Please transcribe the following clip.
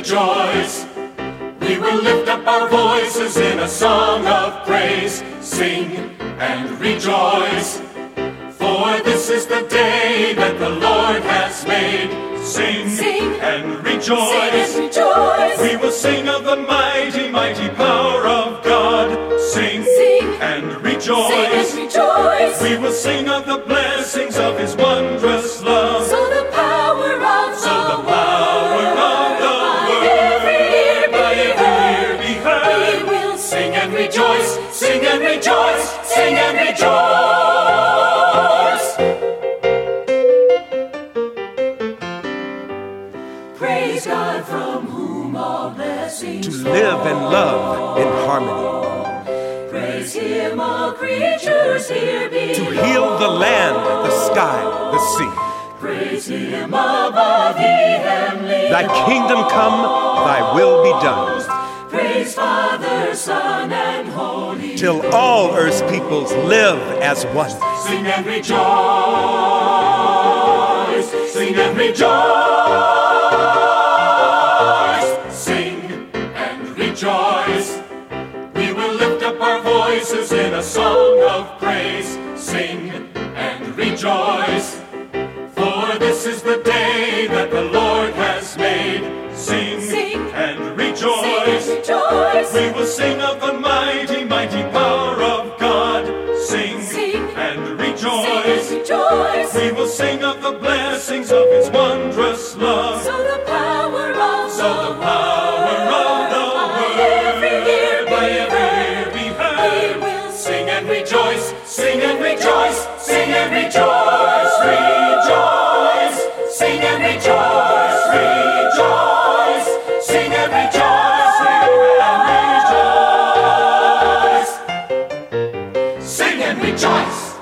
rejoice. We will lift up our voices in a song of praise. Sing and rejoice, for this is the day that the Lord has made. Sing, and rejoice. Sing and rejoice. We will sing of the mighty, mighty power of God. Sing, and rejoice. Sing and rejoice. We will sing of the blessings of His wondrous love. So the power of the word, by every ear be heard. we will Sing and rejoice, sing and rejoice, sing and rejoice. praise God from whom all blessings To live and love in harmony. Praise Him, all creatures here below. To heal the land, the sky, the sea. Praise Him above the heavenly. Thy kingdom come, thy will be done. Praise Father, Son, and Holy. Till all earth's peoples live as one. Sing and rejoice, sing and rejoice. Sing and rejoice. We will lift up our voices in a song of praise. Sing and rejoice, for this is the day that the Lord has made. Sing, and rejoice. We will sing of the mighty, mighty power of God. Sing, and rejoice. We will sing of the blessings of His wondrous love. So the power of the word by every ear be heard. Sing and rejoice, sing and rejoice, sing and rejoice, rejoice. Sing and rejoice, rejoice. Sing and rejoice, sing and rejoice. Sing and rejoice.